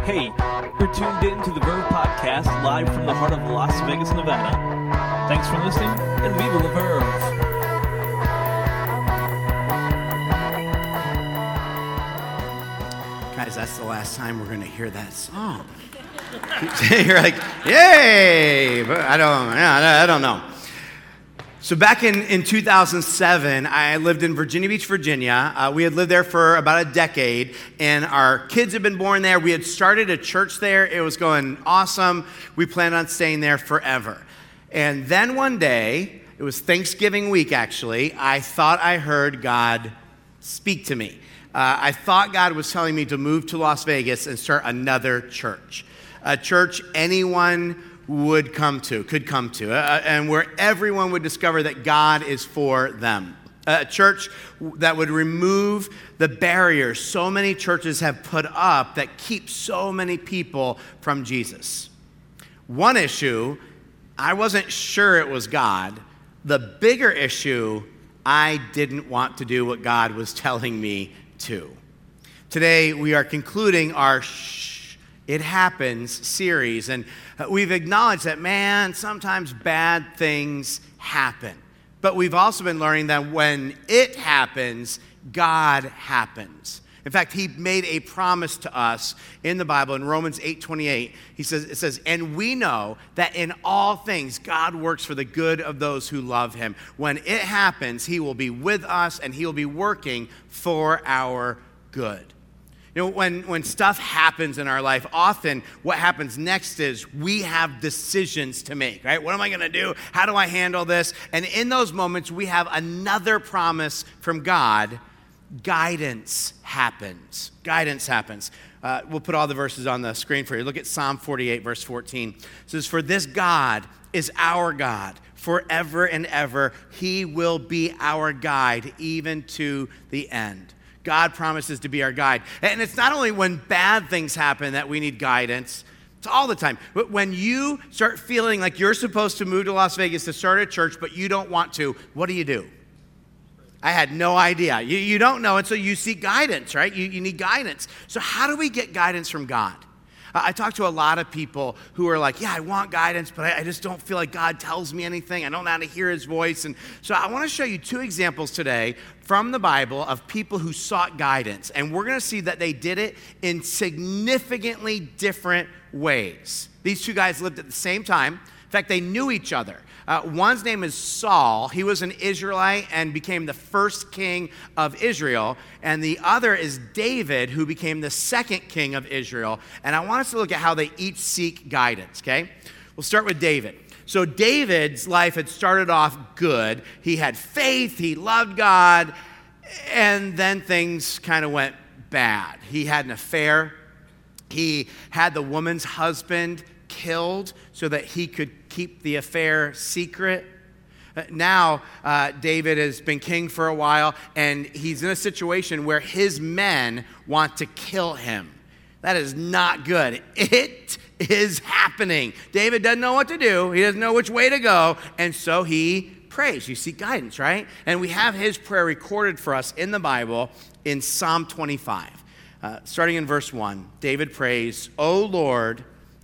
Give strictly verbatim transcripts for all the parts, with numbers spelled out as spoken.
Hey, you're tuned in to the Verve Podcast live from the heart of Las Vegas, Nevada. Thanks for listening, and viva la Verve! Guys, that's the last time we're going to hear that song. You're like, yay! But I don't, I don't know. So back in, in two thousand seven, I lived in Virginia Beach, Virginia. Uh, we had lived there for about a decade, and our kids had been born there. We had started a church there. It was going awesome. We planned on staying there forever. And then one day, it was Thanksgiving week, actually, I thought I heard God speak to me. Uh, I thought God was telling me to move to Las Vegas and start another church. A church anyone would come to, could come to, uh, and where everyone would discover that God is for them. A church that would remove the barriers so many churches have put up that keep so many people from Jesus. One issue, I wasn't sure it was God. The bigger issue, I didn't want to do what God was telling me to. Today, we are concluding our Shh, It Happens series, and we've acknowledged that, man, sometimes bad things happen. But we've also been learning that when it happens, God happens. In fact, he made a promise to us in the Bible in Romans eight twenty-eight. He says, it says, and we know that in all things, God works for the good of those who love him. When it happens, he will be with us and he will be working for our good. You know, when, when stuff happens in our life, often what happens next is we have decisions to make, right? What am I going to do? How do I handle this? And in those moments, we have another promise from God. Guidance happens. Guidance happens. Uh, we'll put all the verses on the screen for you. Look at Psalm forty-eight, verse fourteen. It says, for this God is our God forever and ever. He will be our guide even to the end. God promises to be our guide. And it's not only when bad things happen that we need guidance, it's all the time. But when you start feeling like you're supposed to move to Las Vegas to start a church, but you don't want to, what do you do? I had no idea. You, you don't know, and so you seek guidance, right? You, you need guidance. So how do we get guidance from God? Uh, I talk to a lot of people who are like, yeah, I want guidance, but I, I just don't feel like God tells me anything. I don't know how to hear his voice. And so I want to show you two examples today from the Bible of people who sought guidance. And we're going to see that they did it in significantly different ways. These two guys lived at the same time. In fact, they knew each other. Uh, one's name is Saul. He was an Israelite and became the first king of Israel. And the other is David, who became the second king of Israel. And I want us to look at how they each seek guidance, okay? We'll start with David. So David's life had started off good. He had faith. He loved God. And then things kind of went bad. He had an affair. He had the woman's husband killed so that he could keep the affair secret. Now, uh, David has been king for a while, and he's in a situation where his men want to kill him. That is not good. It is happening. David doesn't know what to do. He doesn't know which way to go, and so he prays. You seek guidance, right? And we have his prayer recorded for us in the Bible in Psalm twenty-five. Uh, starting in verse one, David prays, O Lord,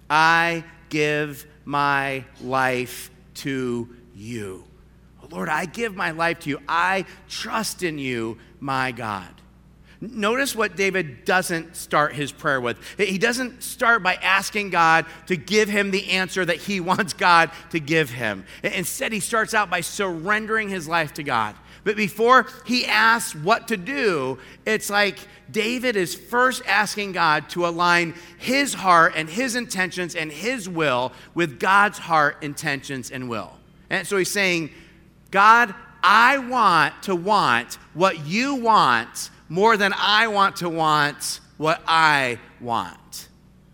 I give my life to you. Oh, Lord, I give my life to you. I trust in you, my God. Notice what David doesn't start his prayer with. He doesn't start by asking God to give him the answer that he wants God to give him. Instead, he starts out by surrendering his life to God. But before he asks what to do, it's like David is first asking God to align his heart and his intentions and his will with God's heart, intentions, and will. And so he's saying, God, I want to want what you want more than I want to want what I want.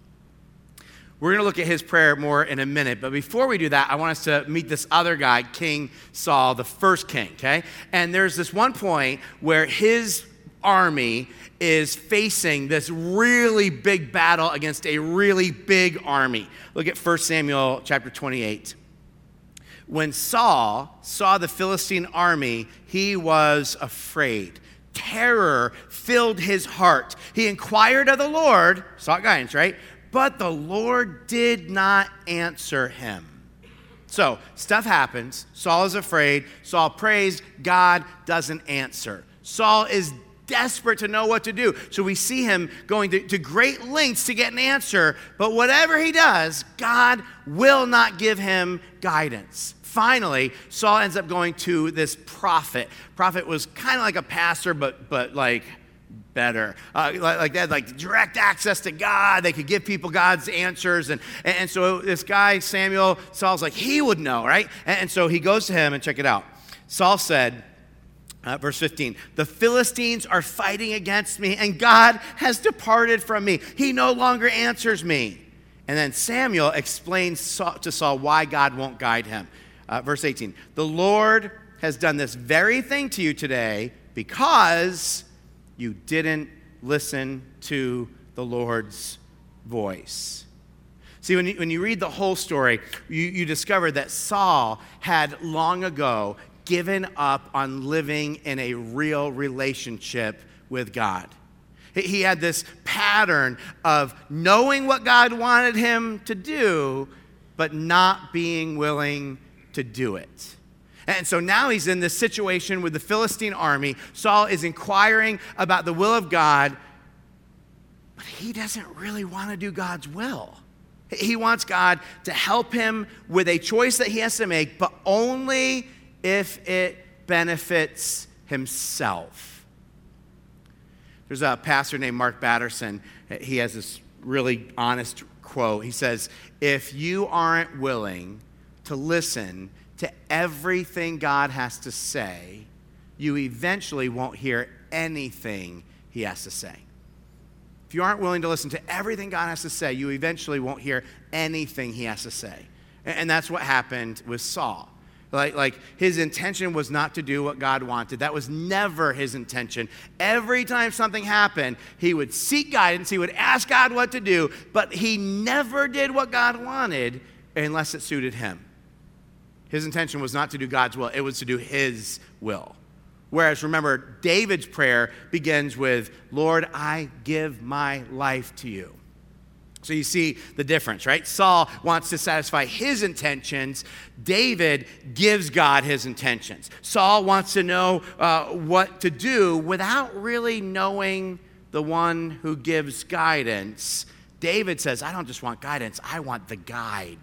We're going to look at his prayer more in a minute, but before we do that, I want us to meet this other guy, King Saul, the first king, okay? And there's this one point where his army is facing this really big battle against a really big army. Look at First Samuel chapter twenty-eight. When Saul saw the Philistine army, he was afraid. Terror filled his heart. He inquired of the Lord, sought guidance, right? But the Lord did not answer him. So stuff happens. Saul is afraid. Saul prays. God doesn't answer. Saul is desperate to know what to do. So we see him going to, to great lengths to get an answer. But whatever he does, God will not give him guidance. Finally, Saul ends up going to this prophet. Prophet was kind of like a pastor, but but like better. Uh, like, like they had like direct access to God. They could give people God's answers. And, and so this guy, Samuel, Saul's like, he would know, right? And, and so he goes to him and check it out. Saul said, uh, verse fifteen, the Philistines are fighting against me and God has departed from me. He no longer answers me. And then Samuel explains to Saul why God won't guide him. Uh, verse eighteen, the Lord has done this very thing to you today because you didn't listen to the Lord's voice. See, when you, when you read the whole story, you, you discover that Saul had long ago given up on living in a real relationship with God. He had this pattern of knowing what God wanted him to do, but not being willing to do it. And so now he's in this situation with the Philistine army. Saul is inquiring about the will of God, but he doesn't really want to do God's will. He wants God to help him with a choice that he has to make, but only if it benefits himself. There's a pastor named Mark Batterson. He has this really honest quote. He says, if you aren't willing to listen to everything God has to say, you eventually won't hear anything he has to say. If you aren't willing to listen to everything God has to say, you eventually won't hear anything he has to say. And that's what happened with Saul. Like, like his intention was not to do what God wanted. That was never his intention. Every time something happened, he would seek guidance. He would ask God what to do, but he never did what God wanted unless it suited him. His intention was not to do God's will. It was to do his will. Whereas, remember, David's prayer begins with, Lord, I give my life to you. So you see the difference, right? Saul wants to satisfy his intentions. David gives God his intentions. Saul wants to know uh, what to do without really knowing the one who gives guidance. David says, I don't just want guidance, I want the guide.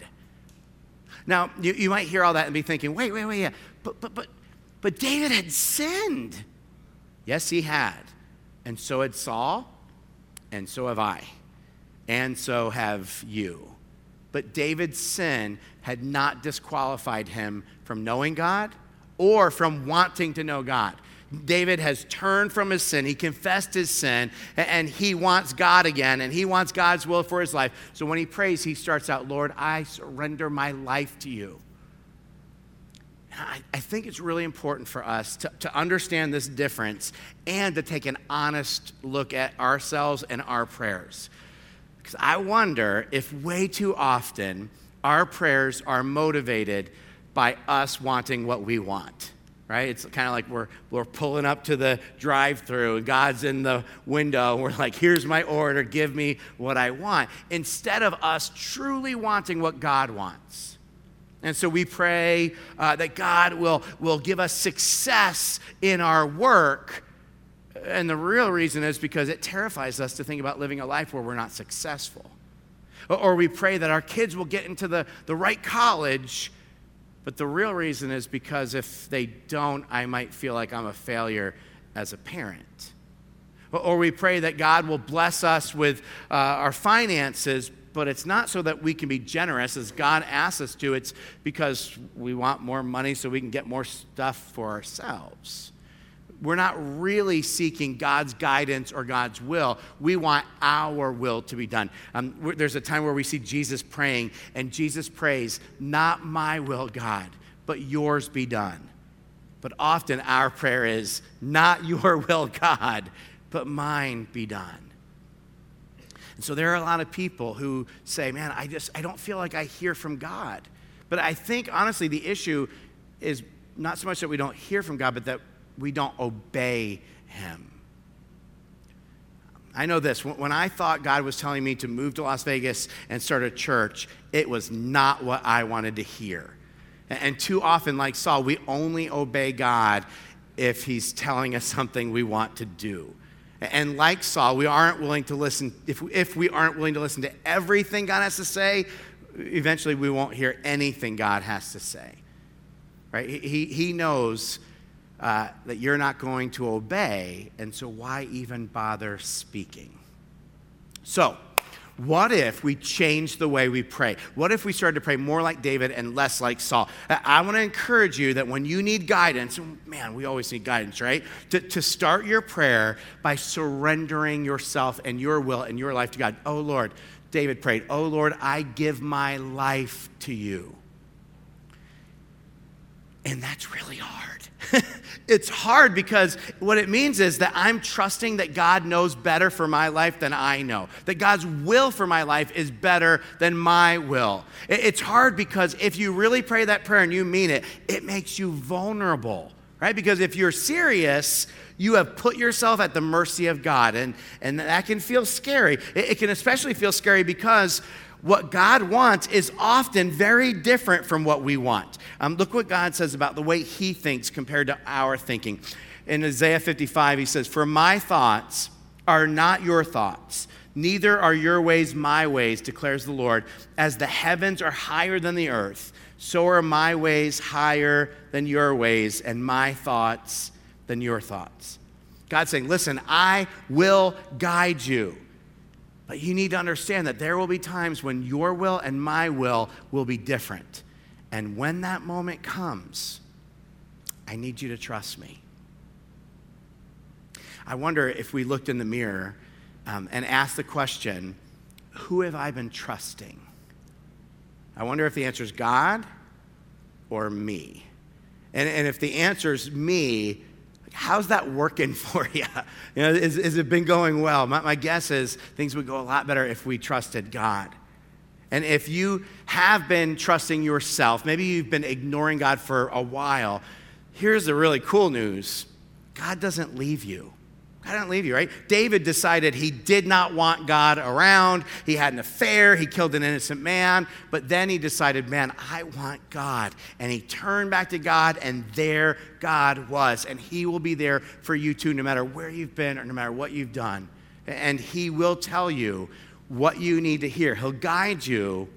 Now, you, you might hear all that and be thinking, wait, wait, wait, yeah, but, but, but, but David had sinned. Yes, he had. And so had Saul, and so have I. And so have you. But David's sin had not disqualified him from knowing God or from wanting to know God. David has turned from his sin. He confessed his sin, and he wants God again, and he wants God's will for his life. So when he prays, he starts out, Lord, I surrender my life to you. I, I think it's really important for us to, to understand this difference and to take an honest look at ourselves and our prayers. Because I wonder if way too often our prayers are motivated by us wanting what we want, right? It's kind of like we're, we're pulling up to the drive-thru and God's in the window and we're like, here's my order, give me what I want, instead of us truly wanting what God wants. And so we pray uh, that God will, will give us success in our work. And the real reason is because it terrifies us to think about living a life where we're not successful. Or, or we pray that our kids will get into the, the right college, but the real reason is because if they don't, I might feel like I'm a failure as a parent. Or, or we pray that God will bless us with uh, our finances, but it's not so that we can be generous as God asks us to. It's because we want more money so we can get more stuff for ourselves. We're not really seeking God's guidance or God's will. We want our will to be done. Um, there's a time where we see Jesus praying, and Jesus prays, not my will, God, but yours be done. But often our prayer is, not your will, God, but mine be done. And so there are a lot of people who say, man, I just, I don't feel like I hear from God. But I think, honestly, the issue is not so much that we don't hear from God, but that we don't obey him. I know this. When I thought God was telling me to move to Las Vegas and start a church, it was not what I wanted to hear. And too often, like Saul, we only obey God if he's telling us something we want to do. And like Saul, we aren't willing to listen. If, if we aren't willing to listen to everything God has to say, eventually we won't hear anything God has to say. Right? He, he knows uh, that you're not going to obey, and so why even bother speaking? So, what if we changed the way we pray? What if we started to pray more like David and less like Saul? I want to encourage you that when you need guidance, and man, we always need guidance, right? To, to start your prayer by surrendering yourself and your will and your life to God. Oh, Lord, David prayed, oh, Lord, I give my life to you. And that's really hard. It's hard because what it means is that I'm trusting that God knows better for my life than I know. That God's will for my life is better than my will. It's hard because if you really pray that prayer and you mean it, it makes you vulnerable, right? Because if you're serious, you have put yourself at the mercy of God, and, and that can feel scary. It, it can especially feel scary because what God wants is often very different from what we want. Um, look what God says about the way he thinks compared to our thinking. In Isaiah fifty-five, he says, "For my thoughts are not your thoughts, neither are your ways my ways, declares the Lord. As the heavens are higher than the earth, so are my ways higher than your ways, and my thoughts than your thoughts." God's saying, listen, I will guide you. But you need to understand that there will be times when your will and my will will be different. And when that moment comes, I need you to trust me. I wonder if we looked in the mirror um, and asked the question, who have I been trusting? I wonder if the answer is God or me. And, and if the answer is me, how's that working for you? You know, is, is it been going well? My, my guess is things would go a lot better if we trusted God. And if you have been trusting yourself, maybe you've been ignoring God for a while, here's the really cool news. God doesn't leave you. God doesn't leave you, right? David decided he did not want God around. He had an affair. He killed an innocent man. But then he decided, man, I want God. And he turned back to God, and there God was. And he will be there for you too, no matter where you've been or no matter what you've done. And he will tell you what you need to hear. He'll guide you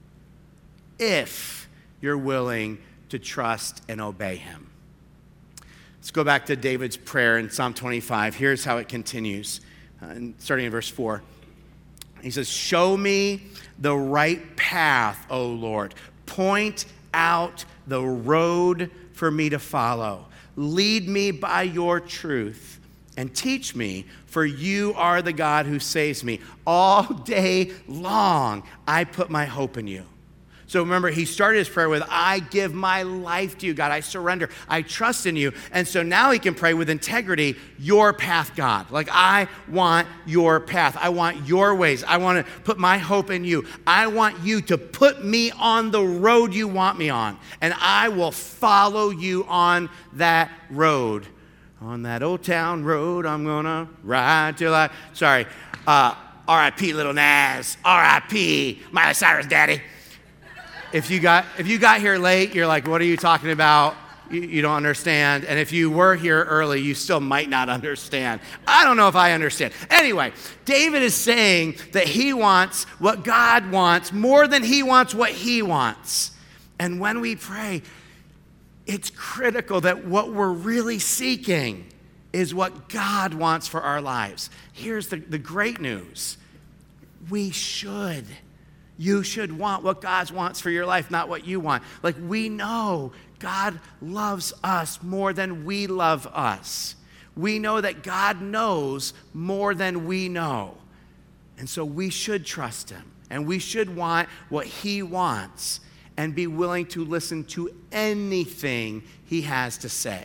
if you're willing to trust and obey him. Let's go back to David's prayer in Psalm twenty-five. Here's how it continues, uh, starting in verse four. He says, "Show me the right path, O Lord. Point out the road for me to follow. Lead me by your truth and teach me, for you are the God who saves me. All day long I put my hope in you." So remember, he started his prayer with, I give my life to you, God. I surrender. I trust in you. And so now he can pray with integrity, your path, God. Like, I want your path. I want your ways. I want to put my hope in you. I want you to put me on the road you want me on. And I will follow you on that road. On that old town road, I'm going to ride till I... Sorry. Uh, R I P Little Nas. R I P Miley Cyrus Daddy. If you got if you got here late, you're like, what are you talking about? You, you don't understand. And if you were here early, you still might not understand. I don't know if I understand. Anyway, David is saying that he wants what God wants more than he wants what he wants. And when we pray, it's critical that what we're really seeking is what God wants for our lives. Here's the, the great news. We should. You should want what God wants for your life, not what you want. Like, we know God loves us more than we love us. We know that God knows more than we know. And so we should trust him. And we should want what he wants and be willing to listen to anything he has to say.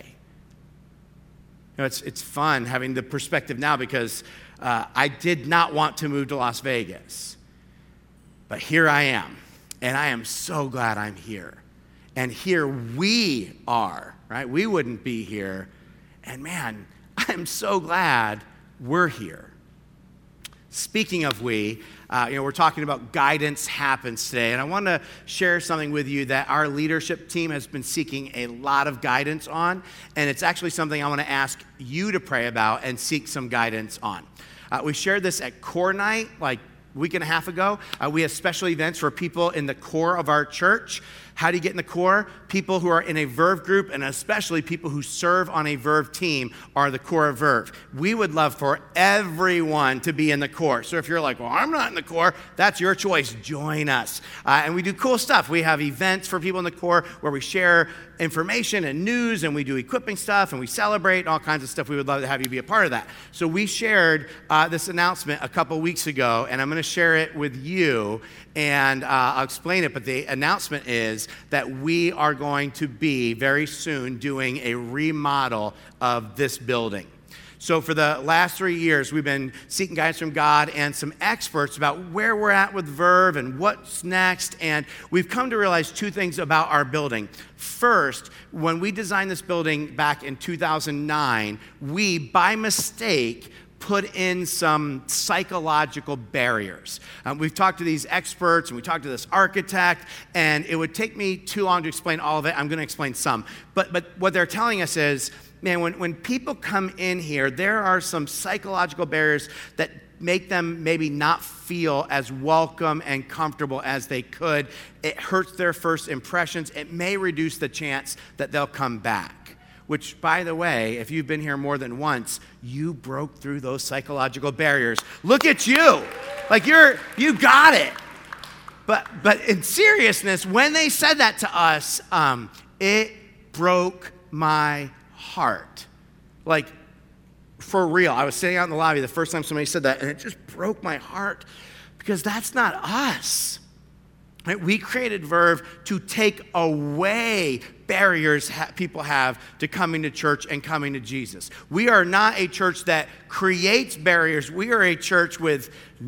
You know, it's, it's fun having the perspective now because uh, I did not want to move to Las Vegas. But here I am, and I am so glad I'm here. And here we are, right? We wouldn't be here. And man, I'm so glad we're here. Speaking of we, uh, you know, we're talking about Guidance Happens today, and I want to share something with you that our leadership team has been seeking a lot of guidance on, and it's actually something I want to ask you to pray about and seek some guidance on. Uh, we shared this at Core Night, like a week and a half ago. Uh, we have special events for people in the core of our church. How do you get in the core? People who are in a Verve group, and especially people who serve on a Verve team, are the core of Verve. We would love for everyone to be in the core. So if you're like, well, I'm not in the core, that's your choice. Join us. Uh, and we do cool stuff. We have events for people in the core where we share information and news, and we do equipping stuff, and we celebrate and all kinds of stuff. We would love to have you be a part of that. So we shared uh, this announcement a couple weeks ago, and I'm going to share it with you, and uh, I'll explain it. But the announcement is that we are going to be very soon doing a remodel of this building. So for the last three years, we've been seeking guidance from God and some experts about where we're at with Verve and what's next. And we've come to realize two things about our building. First, when we designed this building back in two thousand nine, we, by mistake, put in some psychological barriers. Um, we've talked to these experts, and we talked to this architect, and it would take me too long to explain all of it. I'm going to explain some. But but what they're telling us is, man, when, when people come in here, there are some psychological barriers that make them maybe not feel as welcome and comfortable as they could. It hurts their first impressions. It may reduce the chance that they'll come back. Which, by the way, if you've been here more than once, you broke through those psychological barriers. Look at you. Like you're, you got it. But but in seriousness, when they said that to us, um, it broke my heart. Like, for real. I was sitting out in the lobby the first time somebody said that, and it just broke my heart because that's not us. Right? We created Verve to take away barriers ha- people have to coming to church and coming to Jesus. We are not a church that creates barriers. We are a church with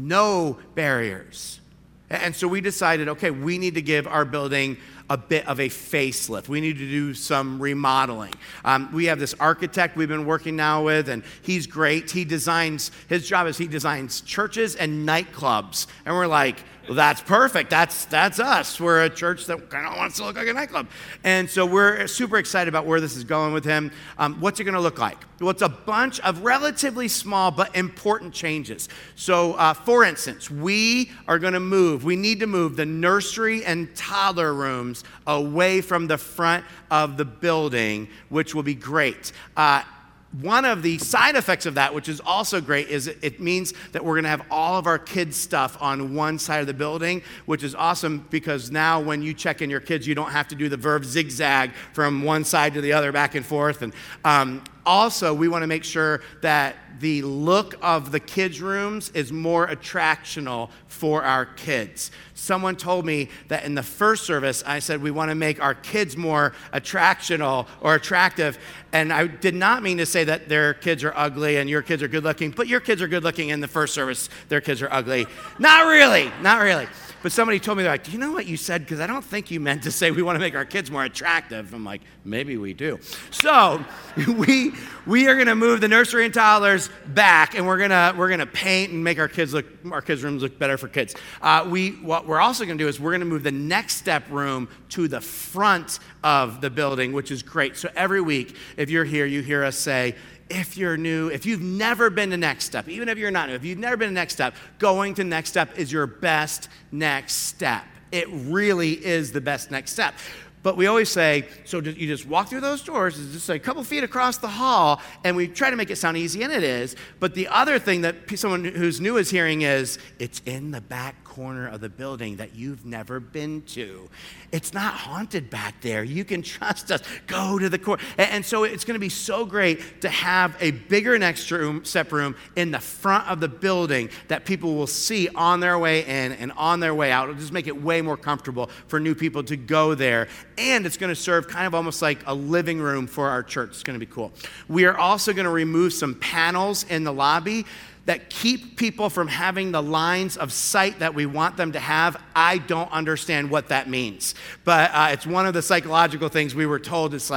no barriers. And so we decided, okay, we need to give our building a bit of a facelift. We need to do some remodeling. Um, we have this architect we've been working now with, and he's great. He designs, his job is he designs churches and nightclubs. And we're like, well, that's perfect. That's that's us. We're a church that kind of wants to look like a nightclub. And so we're super excited about where this is going with him. Um, what's it going to look like? Well, it's a bunch of relatively small but important changes. So, uh, for instance, we are going to move, we need to move the nursery and toddler rooms away from the front of the building, which will be great. Uh, One of the side effects of that, which is also great, is it means that we're going to have all of our kids' stuff on one side of the building, which is awesome because now when you check in your kids, you don't have to do the Verve zigzag from one side to the other, back and forth. And um, also, we want to make sure that the look of the kids' rooms is more attractional for our kids. Someone told me that in the first service, I said we want to make our kids more attractional or attractive. And I did not mean to say that their kids are ugly and your kids are good looking, but your kids are good looking in the first service, their kids are ugly. Not really, not really. But somebody told me, they're like, do you know what you said? Because I don't think you meant to say we want to make our kids more attractive. I'm like, maybe we do. So we we are going to move the nursery and toddlers back, and we're gonna we're gonna paint and make our kids look our kids' rooms look better for kids. Uh, we what we're also going to do is we're going to move the Next Step room to the front of the building, which is great. So every week, if you're here, you hear us say, if you're new, if you've never been to Next Step, even if you're not new, if you've never been to Next Step, going to Next Step is your best next step. It really is the best next step. But we always say, so you just walk through those doors, it's just a couple feet across the hall, and we try to make it sound easy, and it is. But the other thing that someone who's new is hearing is, it's in the back corner of the building that you've never been to. It's not haunted back there. You can trust us. Go to the corner. And so it's going to be so great to have a bigger next room, step room in the front of the building that people will see on their way in and on their way out. It'll just make it way more comfortable for new people to go there. And it's going to serve kind of almost like a living room for our church. It's going to be cool. We are also going to remove some panels in the lobby that keep people from having the lines of sight that we want them to have. I don't understand what that means. But uh, it's one of the psychological things we were told. It's like,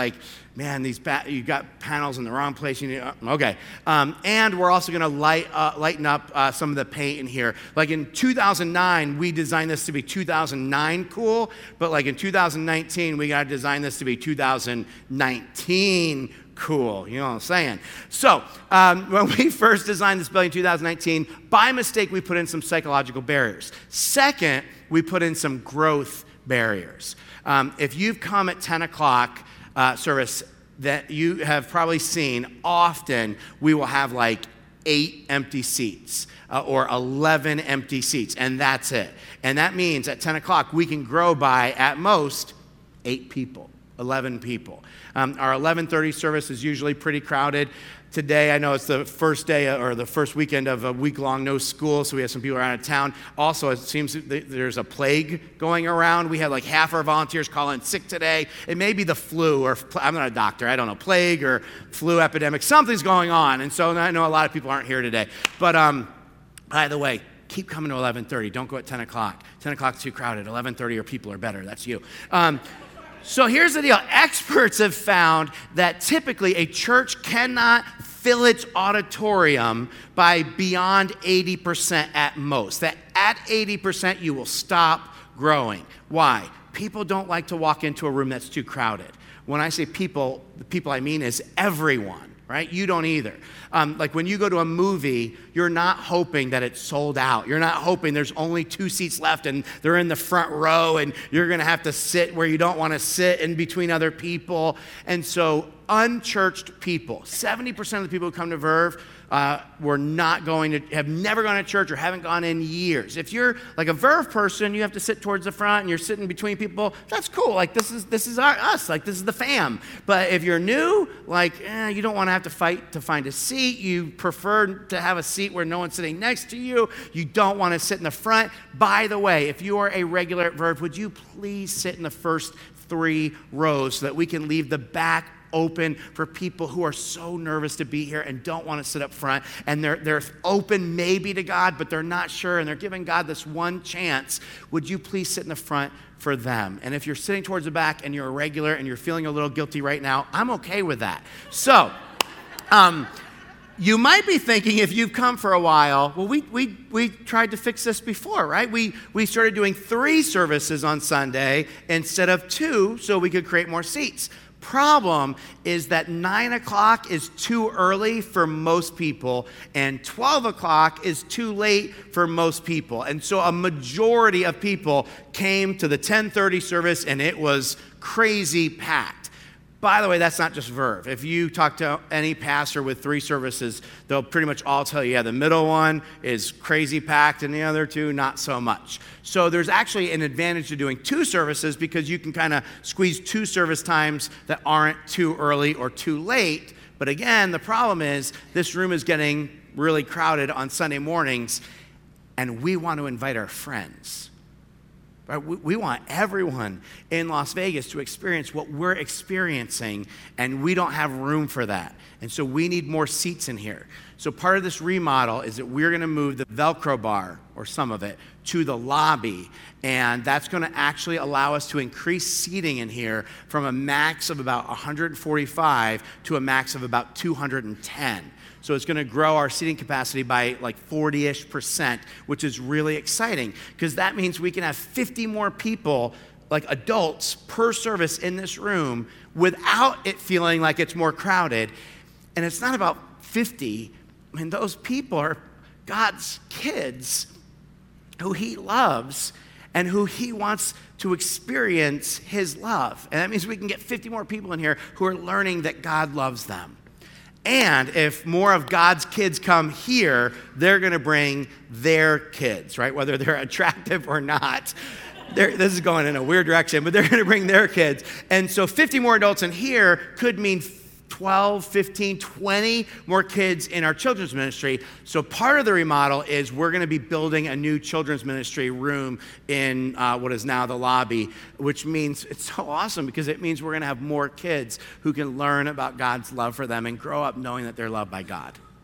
man, these ba- you got panels in the wrong place. You need, uh, okay. Um, and we're also going to light, uh, lighten up uh, some of the paint in here. Like in two thousand nine, we designed this to be two thousand nine cool, but like in two thousand nineteen, we got to design this to be two thousand nineteen cool. You know what I'm saying? So um, when we first designed this building in two thousand nineteen, by mistake, we put in some psychological barriers. Second, we put in some growth barriers. Um, if you've come at ten o'clock uh, service, that you have probably seen, often we will have like eight empty seats uh, or eleven empty seats, and that's it. And that means at ten o'clock, we can grow by, at most, eight people, eleven people. Um, our eleven thirty service is usually pretty crowded. Today, I know it's the first day or the first weekend of a week-long no school, so we have some people out of town. Also, it seems that there's a plague going around. We had like half our volunteers call in sick today. It may be the flu, or I'm not a doctor, I don't know, plague or flu epidemic. Something's going on, and so I know a lot of people aren't here today. But um, by the way, keep coming to eleven thirty. Don't go at ten o'clock. ten o'clock's too crowded. eleven thirty or people are better. That's you. Um, So here's the deal. Experts have found that typically a church cannot fill its auditorium by beyond eighty percent at most. That at eighty percent you will stop growing. Why? People don't like to walk into a room that's too crowded. When I say people, the people I mean is everyone, right? You don't either. Um, like when you go to a movie, you're not hoping that it's sold out. You're not hoping there's only two seats left and they're in the front row and you're going to have to sit where you don't want to sit in between other people. And so unchurched people, seventy percent of the people who come to Verve uh, were not going to, have never gone to church or haven't gone in years. If you're like a Verve person, you have to sit towards the front and you're sitting between people. That's cool. Like this is this is our, us. Like this is the fam. But if you're new, like eh, you don't want to have to fight to find a seat. You prefer to have a seat where no one's sitting next to you. You don't want to sit in the front. By the way, if you are a regular at Verve, would you please sit in the first three rows so that we can leave the back open for people who are so nervous to be here and don't want to sit up front, and they're they're open maybe to God, but they're not sure, and they're giving God this one chance. Would you please sit in the front for them? And if you're sitting towards the back and you're a regular and you're feeling a little guilty right now, I'm okay with that. So, um, you might be thinking, if you've come for a while, well, we we we tried to fix this before, right? We we started doing three services on Sunday instead of two so we could create more seats. Problem is that nine o'clock is too early for most people, and twelve o'clock is too late for most people. And so a majority of people came to the ten thirty service, and it was crazy packed. By the way, that's not just Verve. If you talk to any pastor with three services, they'll pretty much all tell you, yeah, the middle one is crazy packed and the other two, not so much. So there's actually an advantage to doing two services because you can kind of squeeze two service times that aren't too early or too late. But again, the problem is this room is getting really crowded on Sunday mornings, and we want to invite our friends. Right? We, we want everyone in Las Vegas to experience what we're experiencing, and we don't have room for that. And so we need more seats in here. So part of this remodel is that we're going to move the Velcro bar, or some of it, to the lobby. And that's going to actually allow us to increase seating in here from a max of about one hundred forty-five to a max of about two hundred ten. So it's going to grow our seating capacity by like forty-ish percent, which is really exciting because that means we can have fifty more people, like adults, per service in this room without it feeling like it's more crowded. And it's not about fifty. I mean, those people are God's kids who he loves and who he wants to experience his love. And that means we can get fifty more people in here who are learning that God loves them. And if more of God's kids come here, they're going to bring their kids, right? Whether they're attractive or not. They're, this is going in a weird direction, but they're going to bring their kids. And so fifty more adults in here could mean twelve, fifteen, twenty more kids in our children's ministry. So part of the remodel is we're going to be building a new children's ministry room in uh, what is now the lobby, which means it's so awesome because it means we're going to have more kids who can learn about God's love for them and grow up knowing that they're loved by God.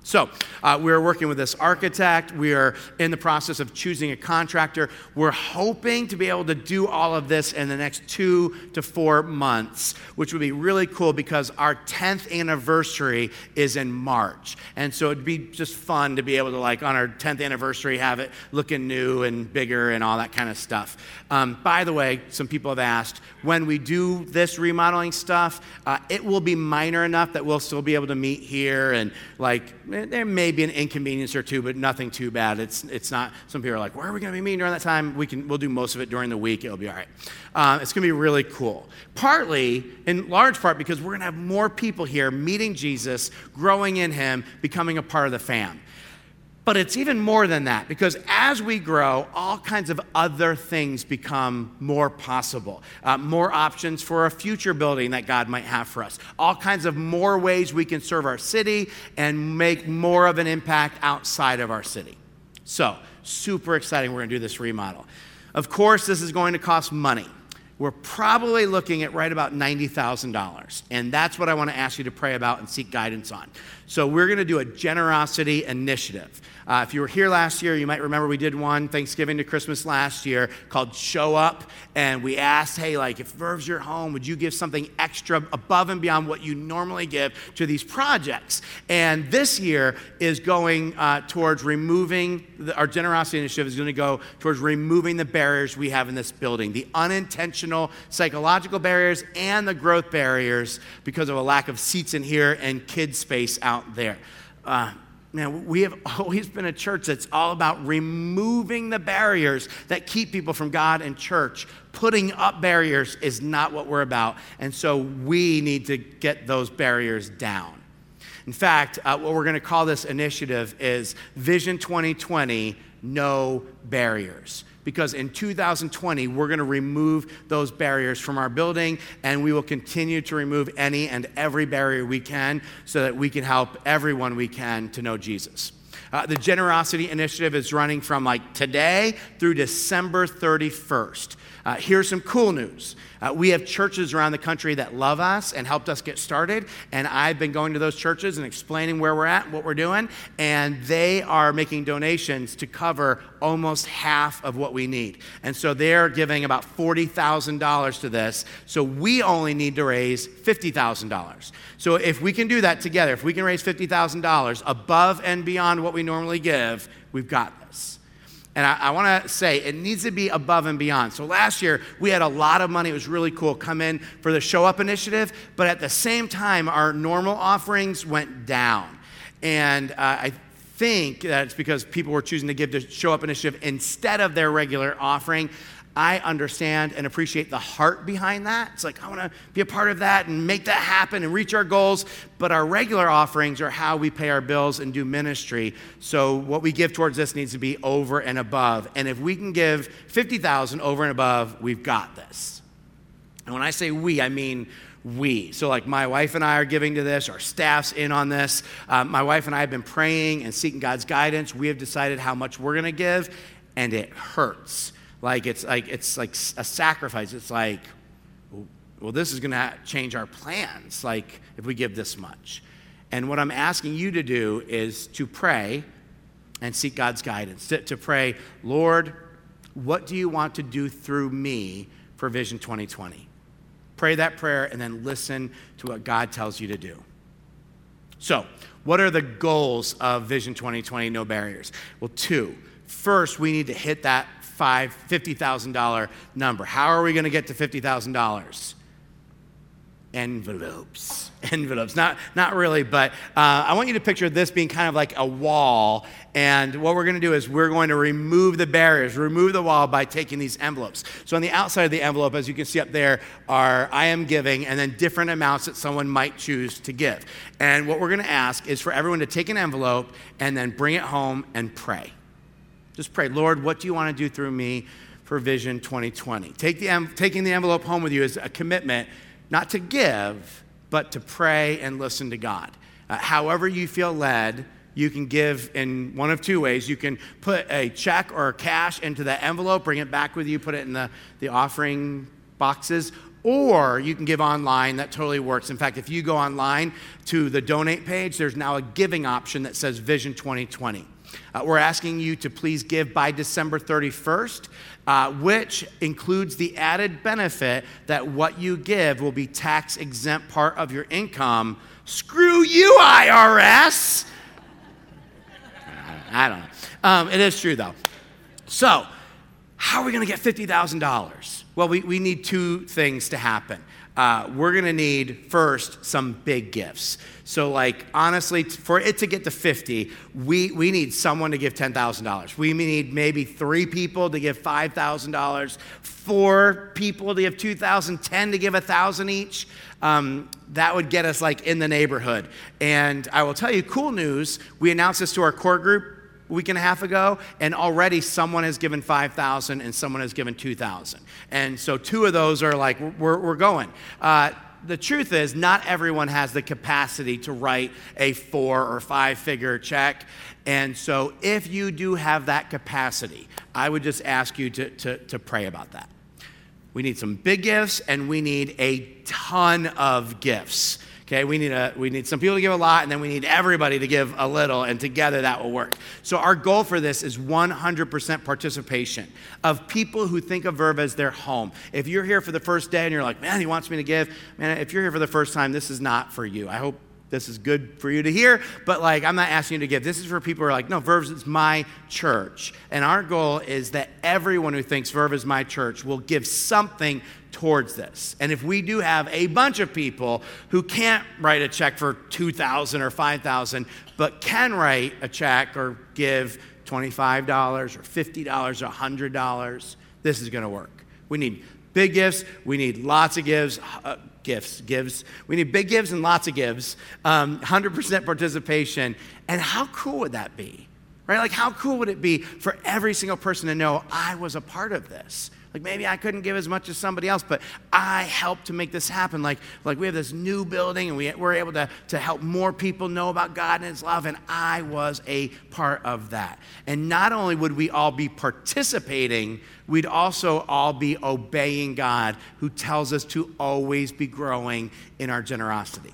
So uh, we're working with this architect. We are in the process of choosing a contractor. We're hoping to be able to do all of this in the next two to four months, which would be really cool because our tenth anniversary is in March. And so it'd be just fun to be able to, like, on our tenth anniversary, have it looking new and bigger and all that kind of stuff. Um, by the way, some people have asked, when we do this remodeling stuff, uh, it will be minor enough that we'll still be able to meet here, and, like, there may be an inconvenience or two, but nothing too bad. It's it's not, some people are like, where are we going to be meeting during that time? We can, we'll do most of it during the week. It'll be all right. Um, it's going to be really cool. Partly, in large part, because we're going to have more people here meeting Jesus, growing in him, becoming a part of the fam. But it's even more than that, because as we grow, all kinds of other things become more possible. Uh, more options for a future building that God might have for us. All kinds of more ways we can serve our city and make more of an impact outside of our city. So, super exciting. We're going to do this remodel. Of course, this is going to cost money. We're probably looking at right about ninety thousand dollars. And that's what I want to ask you to pray about and seek guidance on. So we're going to do a generosity initiative. Uh, if you were here last year, you might remember we did one Thanksgiving to Christmas last year called Show Up. And we asked, hey, like, if Verve's your home, would you give something extra above and beyond what you normally give to these projects? And this year is going uh, towards removing, the, our generosity initiative is going to go towards removing the barriers we have in this building, the unintentional psychological barriers and the growth barriers because of a lack of seats in here and kid space out there. Uh, Man, we have always been a church that's all about removing the barriers that keep people from God and church. Putting up barriers is not what we're about, and so we need to get those barriers down. In fact, uh, what we're going to call this initiative is Vision twenty twenty, No Barriers. Because in two thousand twenty, we're going to remove those barriers from our building, and we will continue to remove any and every barrier we can so that we can help everyone we can to know Jesus. Uh, the Generosity Initiative is running from like today through December thirty-first. Uh, here's some cool news. Uh, we have churches around the country that love us and helped us get started, and I've been going to those churches and explaining where we're at, what we're doing, and they are making donations to cover almost half of what we need. And so they're giving about forty thousand dollars to this, so we only need to raise fifty thousand dollars. So if we can do that together, if we can raise fifty thousand dollars above and beyond what we normally give, we've got this. And I, I want to say it needs to be above and beyond. So last year, we had a lot of money. It was really cool come in for the Show Up initiative. But at the same time, our normal offerings went down. And uh, I think that it's because people were choosing to give the Show Up initiative instead of their regular offering. I understand and appreciate the heart behind that. It's like, I want to be a part of that and make that happen and reach our goals. But our regular offerings are how we pay our bills and do ministry. So what we give towards this needs to be over and above. And if we can give fifty thousand dollars over and above, we've got this. And when I say we, I mean we. So like my wife and I are giving to this. Our staff's in on this. Uh, my wife and I have been praying and seeking God's guidance. We have decided how much we're going to give, and it hurts. Like it's like it's like a sacrifice. It's like, well, this is going to change our plans, like if we give this much. And what I'm asking you to do is to pray and seek God's guidance. To, to pray, Lord, what do you want to do through me for Vision twenty twenty? Pray that prayer and then listen to what God tells you to do. So, what are the goals of Vision twenty twenty, No Barriers? Well, two. First, we need to hit that five, fifty thousand dollars number. How are we going to get to fifty thousand dollars? Envelopes. Envelopes. Not, not really, but uh, I want you to picture this being kind of like a wall. And what we're going to do is we're going to remove the barriers, remove the wall by taking these envelopes. So on the outside of the envelope, as you can see up there, are I am giving and then different amounts that someone might choose to give. And what we're going to ask is for everyone to take an envelope and then bring it home and pray. Just pray, Lord, what do you want to do through me for Vision twenty twenty? Take the, taking the envelope home with you is a commitment, not to give, but to pray and listen to God. Uh, however you feel led, you can give in one of two ways. You can put a check or cash into the envelope, bring it back with you, put it in the, the offering boxes, Or you can give online. That totally works. In fact, if you go online to the donate page, there's now a giving option that says Vision twenty twenty. Uh, we're asking you to please give by December thirty-first, uh, which includes the added benefit that what you give will be tax-exempt part of your income. Screw you, I R S! I don't know. Um, it is true, though. So, how are we going to get fifty thousand dollars? Well, we, we need two things to happen. Uh, we're going to need, first, some big gifts. So, like, honestly, for it to get to fifty, we, we need someone to give ten thousand dollars. We need maybe three people to give five thousand dollars, four people to give two thousand dollars, ten to give one thousand dollars each. Um, that would get us, like, in the neighborhood. And I will tell you, cool news, we announced this to our core group a week and a half ago, and already someone has given five thousand dollars and someone has given two thousand dollars. And so two of those are like, we're, we're going. Uh, the truth is, not everyone has the capacity to write a four or five figure check. And so if you do have that capacity, I would just ask you to, to, to pray about that. We need some big gifts, and we need a ton of gifts. Okay, we need a we need some people to give a lot, and then we need everybody to give a little, and together that will work. So our goal for this is one hundred percent participation of people who think of Verve as their home. If you're here for the first day and you're like, man, he wants me to give, man, if you're here for the first time, this is not for you. I hope this is good for you to hear, but like, I'm not asking you to give. This is for people who are like, no, Verve is my church. And our goal is that everyone who thinks Verve is my church will give something towards this. And if we do have a bunch of people who can't write a check for two thousand dollars or five thousand dollars, but can write a check or give twenty-five dollars or fifty dollars or one hundred dollars, this is going to work. We need big gifts. We need lots of gives. Uh, gifts, gives. We need big gives and lots of gives. Um, one hundred percent participation. And how cool would that be? Right? Like, how cool would it be for every single person to know I was a part of this? Like, maybe I couldn't give as much as somebody else, but I helped to make this happen. Like, like we have this new building, and we, we're able to, to help more people know about God and His love, and I was a part of that. And not only would we all be participating, we'd also all be obeying God, who tells us to always be growing in our generosity.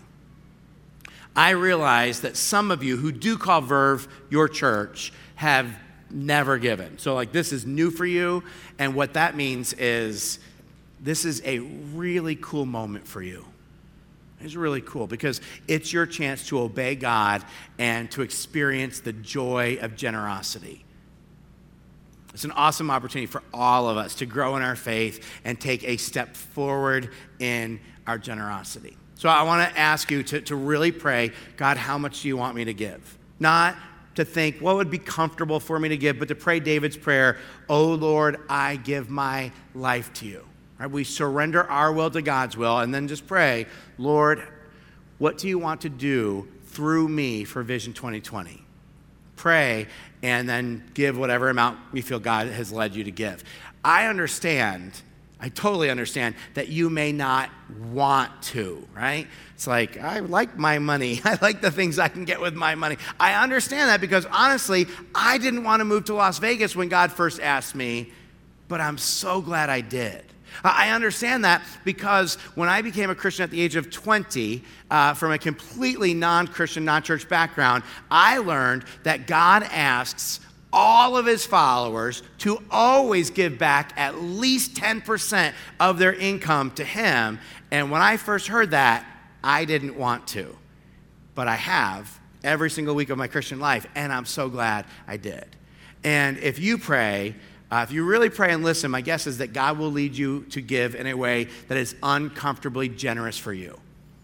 I realize that some of you who do call Verve your church have never given. So like, this is new for you, and what that means is this is a really cool moment for you. It's really cool because it's your chance to obey God and to experience the joy of generosity. It's an awesome opportunity for all of us to grow in our faith and take a step forward in our generosity. So I want to ask you to, to really pray, God, how much do you want me to give? Not to think what would be comfortable for me to give, but to pray David's prayer, oh Lord, I give my life to you. Right? We surrender our will to God's will, and then just pray, Lord, what do you want to do through me for Vision twenty twenty? Pray, and then give whatever amount you feel God has led you to give. I understand, I totally understand that you may not want to, right? It's like, I like my money. I like the things I can get with my money. I understand that because honestly, I didn't want to move to Las Vegas when God first asked me, but I'm so glad I did. I understand that because when I became a Christian at the age of twenty, uh, from a completely non-Christian, non-church background, I learned that God asks all of His followers to always give back at least ten percent of their income to Him. And when I first heard that, I didn't want to, but I have every single week of my Christian life, and I'm so glad I did. And if you pray, uh, if you really pray and listen, my guess is that God will lead you to give in a way that is uncomfortably generous for you.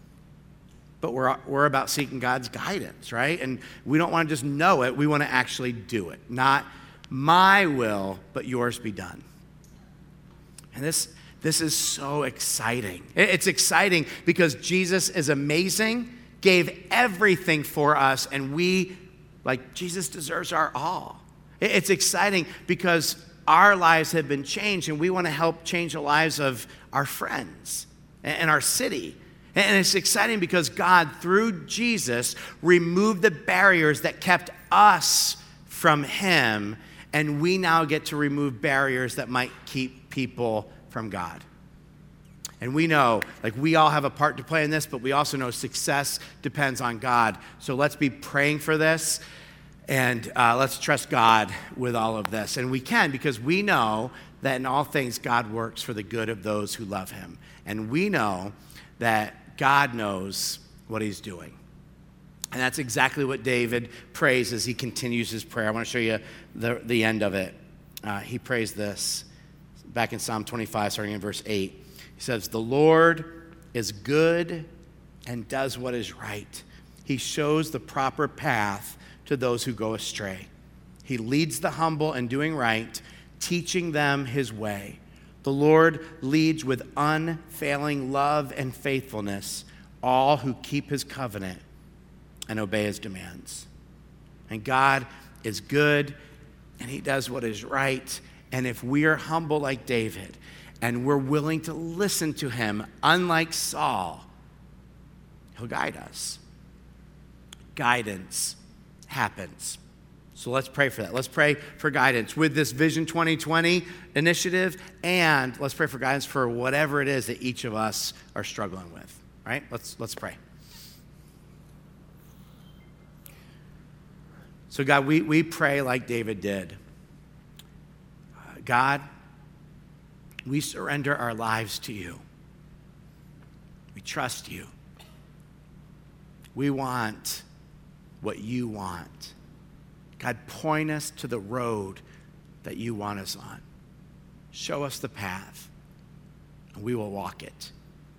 But we're, we're about seeking God's guidance, right? And we don't want to just know it. We want to actually do it. Not my will, but yours be done. And this, this is so exciting. It's exciting because Jesus is amazing, gave everything for us, and we, like, Jesus deserves our all. It's exciting because our lives have been changed, and we want to help change the lives of our friends and our city. And it's exciting because God, through Jesus, removed the barriers that kept us from Him, and we now get to remove barriers that might keep people from God. And we know, like we all have a part to play in this, but we also know success depends on God. So let's be praying for this, and uh, let's trust God with all of this. And we can, because we know that in all things God works for the good of those who love him. And we know that God knows what he's doing. And that's exactly what David prays as he continues his prayer. I want to show you the, the end of it. Uh, he prays this back in Psalm twenty-five, starting in verse eight. He says, "The Lord is good and does what is right. He shows the proper path to those who go astray. He leads the humble in doing right, teaching them his way. The Lord leads with unfailing love and faithfulness all who keep his covenant and obey his demands." And God is good, and he does what is right. And if we are humble like David, and we're willing to listen to him, unlike Saul, he'll guide us. Guidance happens. So let's pray for that. Let's pray for guidance with this Vision twenty twenty initiative, and let's pray for guidance for whatever it is that each of us are struggling with. All right? Let's, let's pray. So God, we, we pray like David did. Uh, God, we surrender our lives to you. We trust you. We want what you want. God, point us to the road that you want us on. Show us the path, and we will walk it.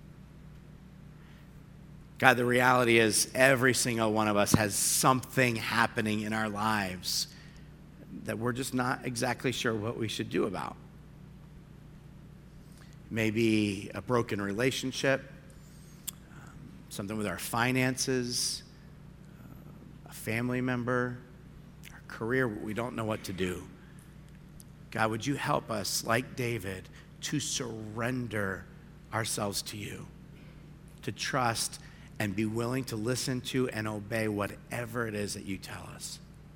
God, the reality is every single one of us has something happening in our lives that we're just not exactly sure what we should do about. Maybe a broken relationship, um, something with our finances, uh, a family member, our career, we don't know what to do. God, would you help us, like David, to surrender ourselves to you, to trust and be willing to listen to and obey whatever it is that you tell us.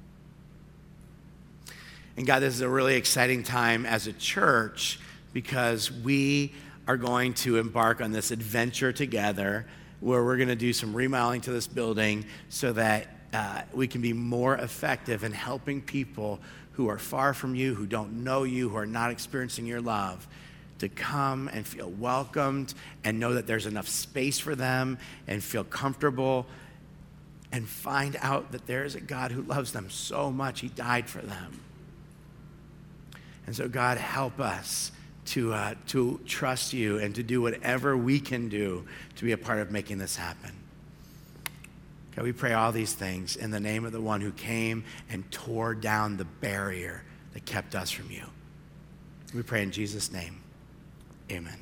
And God, this is a really exciting time as a church because we are going to embark on this adventure together where we're going to do some remodeling to this building so that uh, we can be more effective in helping people who are far from you, who don't know you, who are not experiencing your love, to come and feel welcomed and know that there's enough space for them and feel comfortable and find out that there is a God who loves them so much, he died for them. And so God, help us to, uh, to trust you and to do whatever we can do to be a part of making this happen. God, we pray all these things in the name of the one who came and tore down the barrier that kept us from you. We pray in Jesus' name. Amen.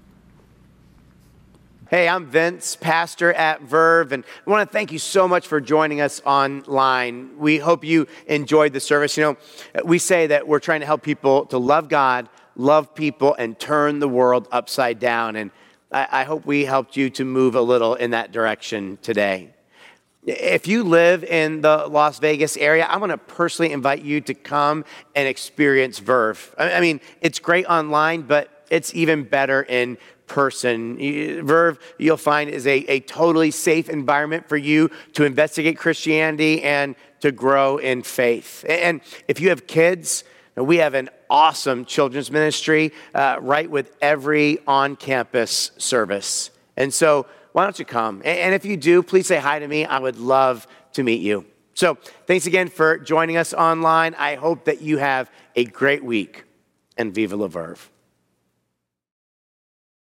Hey, I'm Vince, pastor at Verve, and I want to thank you so much for joining us online. We hope you enjoyed the service. You know, we say that we're trying to help people to love God, love people, and turn the world upside down, and I, I hope we helped you to move a little in that direction today. If you live in the Las Vegas area, I want to personally invite you to come and experience Verve. I mean, it's great online, but it's even better in person. Verve, you'll find, is a, a totally safe environment for you to investigate Christianity and to grow in faith. And if you have kids, we have an awesome children's ministry uh, right with every on-campus service. And so why don't you come? And if you do, please say hi to me. I would love to meet you. So thanks again for joining us online. I hope that you have a great week, and Viva la Verve.